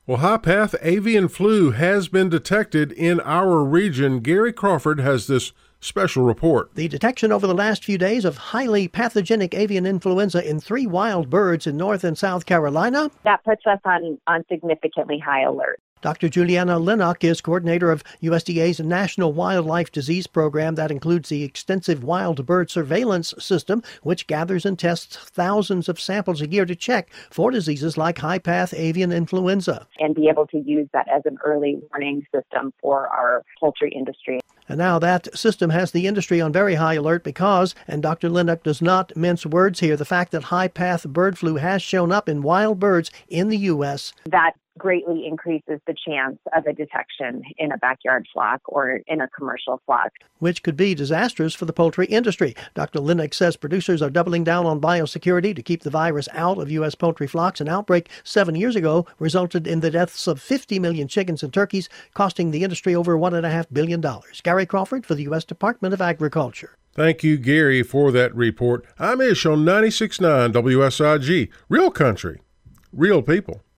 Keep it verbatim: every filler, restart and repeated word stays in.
Well, high-path avian flu has been detected in our region. Gary Crawford has this special report. The detection over the last few days of highly pathogenic avian influenza in three wild birds in North and South Carolina. That puts us on, on significantly high alert. Doctor Juliana Linnock is coordinator of U S D A's National Wildlife Disease Program that includes the extensive wild bird surveillance system, which gathers and tests thousands of samples a year to check for diseases like high-path avian influenza. And be able to use that as an early warning system for our poultry industry. And now that system has the industry on very high alert because, and Doctor Linnock does not mince words here, the fact that high-path bird flu has shown up in wild birds in the U S That greatly increases the chance of a detection in a backyard flock or in a commercial flock, which could be disastrous for the poultry industry. Doctor Linnock says producers are doubling down on biosecurity to keep the virus out of U S poultry flocks. An outbreak seven years ago resulted in the deaths of fifty million chickens and turkeys, costing the industry over one point five billion dollars. Gary Crawford for the U S Department of Agriculture. Thank you, Gary, for that report. I'm Ish on ninety-six point nine W S I G. Real country, real people.